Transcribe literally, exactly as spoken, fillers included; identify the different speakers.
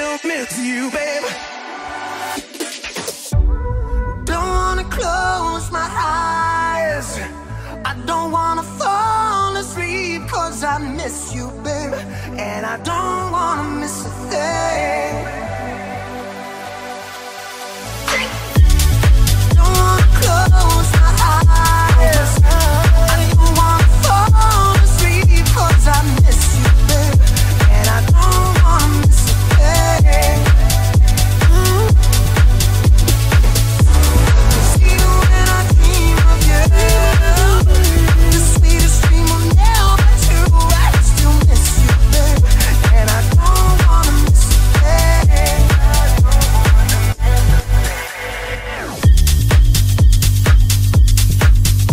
Speaker 1: miss you, babe. Don't wanna close my eyes, I don't wanna fall asleep, cause I miss you, babe. And I don't wanna miss a thing.